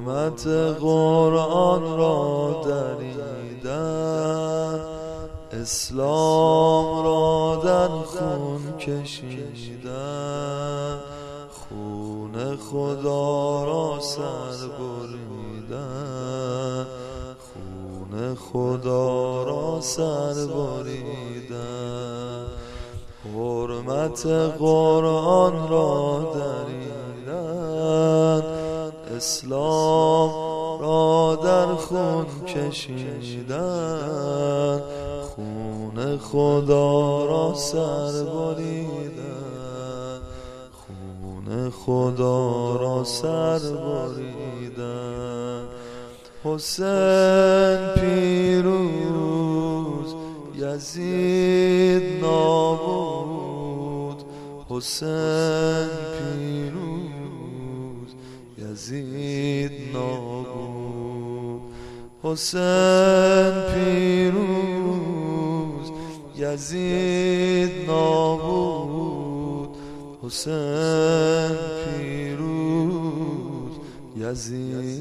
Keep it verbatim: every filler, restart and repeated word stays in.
حرمت قرآن را دریدن، اسلام را در خون کشیدن، خون خدا را سر بریدن، خون خدا را سر بریدن. حرمت قرآن را دریدن، اسلام را در خون کشیدن، خون خدا را سر بریدن، خون خدا را سر بریدن. حسین پیروز، یزید نابود، حسین پیروز، یزید نابود، حسین پیروز، یزید نابود، حسین پیروز، یزید